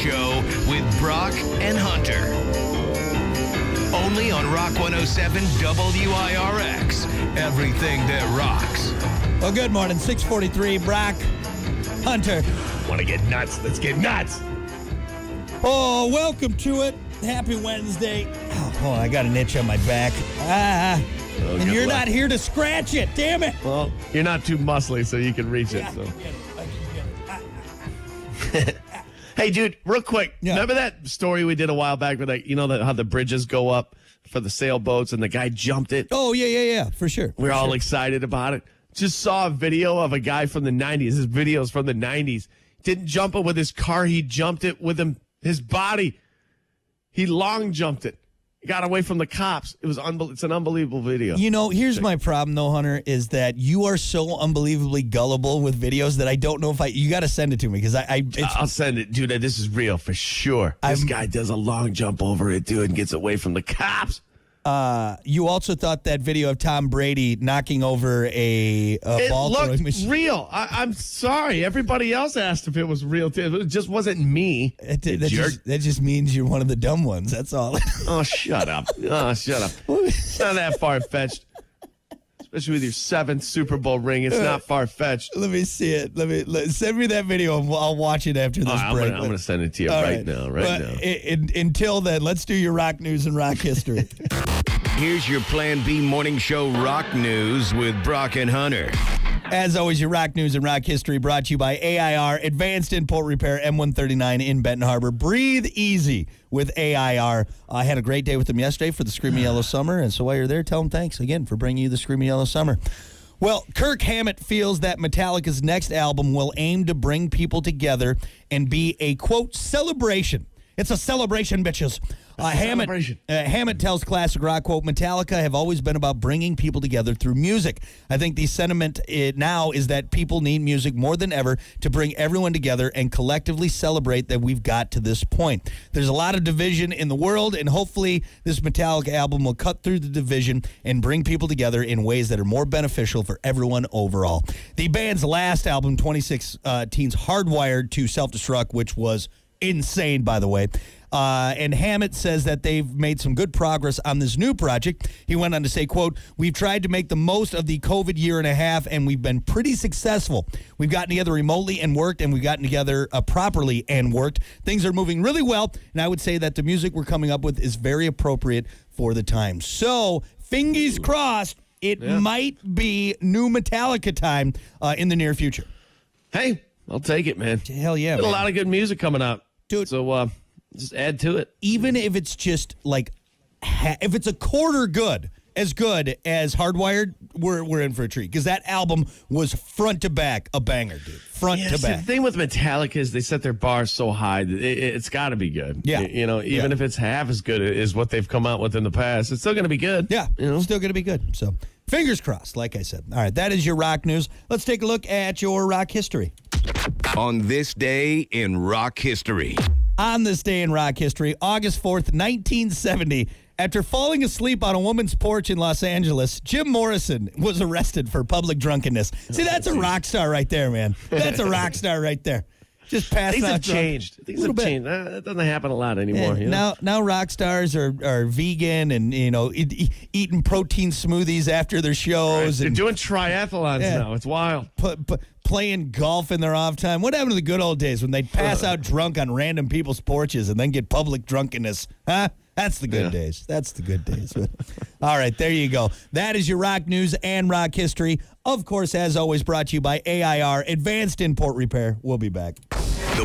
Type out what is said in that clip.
Show with Brock and Hunter. Only on Rock 107 WIRX. Everything that rocks. Well, good morning. 6:43, Brock, Hunter. Want to get nuts? Let's get nuts. Oh, welcome to it. Happy Wednesday. Oh, I got an itch on my back. And you're not here to scratch it. Damn it. Well, you're not too muscly, so you can reach it. I So. can get it. Hey, dude, real quick. Yeah. Remember that story we did a while back with, like, how the bridges go up for the sailboats and the guy jumped it? Oh, yeah, for sure. We're all excited about it. Just saw a video of a guy from the 90s. This video's from the 90s. Didn't jump it with his car. He jumped it with his body. He long jumped it. He got away from the cops. It was It's an unbelievable video. You know, here's my problem, though, Hunter, is that you are so unbelievably gullible with videos that I don't know if you got to send it to me because I'll send it. Dude, this is real for sure. This guy does a long jump over it, dude, and gets away from the cops. You also thought that video of Tom Brady knocking over a ball throwing It machine. looked real. I'm sorry. Everybody else asked if it was real, too. It just wasn't me. That just means you're one of the dumb ones. That's all. Oh, shut up. It's not that far-fetched. Especially with your 7th Super Bowl ring. It's not far-fetched. Let me see it. Send me that video. And I'll watch it after this break. I'm going to send it to you right now. Until then, let's do your rock news and rock history. Here's your Plan B morning show rock news with Brock and Hunter. As always, your rock news and rock history brought to you by AIR, Advanced Import Repair, M139 in Benton Harbor. Breathe easy with AIR. I had a great day with them yesterday for the Screaming Yellow Summer, and so while you're there, tell them thanks again for bringing you the Screaming Yellow Summer. Well, Kirk Hammett feels that Metallica's next album will aim to bring people together and be a, quote, celebration. It's a celebration, bitches. Hammett tells Classic Rock, quote, Metallica have always been about bringing people together through music. I think the sentiment now is that people need music more than ever to bring everyone together and collectively celebrate that we've got to this point. There's a lot of division in the world, and hopefully this Metallica album will cut through the division and bring people together in ways that are more beneficial for everyone overall. The band's last album, 2016's Hardwired to Self-Destruct, which was insane, by the way. And Hammett says that they've made some good progress on this new project. He went on to say, quote, we've tried to make the most of the COVID year and a half, and we've been pretty successful. We've gotten together remotely and worked, and we've gotten together properly and worked. Things are moving really well, and I would say that the music we're coming up with is very appropriate for the time. So, fingers crossed, it might be new Metallica time in the near future. Hey, I'll take it, man. Hell yeah, Got man. a lot of good music coming out. Dude. So, just add to it. Even if it's just like, if it's a quarter good as Hardwired, we're in for a treat. Because that album was front to back a banger, dude. Front to back. The thing with Metallica is they set their bar so high that it's got to be good. Yeah. Even if it's half as good as what they've come out with in the past, it's still going to be good. Yeah, it's still going to be good. So, fingers crossed, like I said. All right, that is your rock news. Let's take a look at your rock history. On this day in rock history. On this day in rock history, August 4th, 1970, after falling asleep on a woman's porch in Los Angeles, Jim Morrison was arrested for public drunkenness. See, that's a rock star right there, man. That's a rock star right there. Just passing out drunk. Things have changed. That doesn't happen a lot anymore. Now rock stars are vegan and eating protein smoothies after their shows. They're and doing triathlons now. It's wild. Playing golf in their off time. What happened to the good old days when they'd pass out drunk on random people's porches and then get public drunkenness? Huh? That's the good days. That's the good days. All right, there you go. That is your rock news and rock history. Of course, as always, brought to you by AIR, Advanced Import Repair. We'll be back.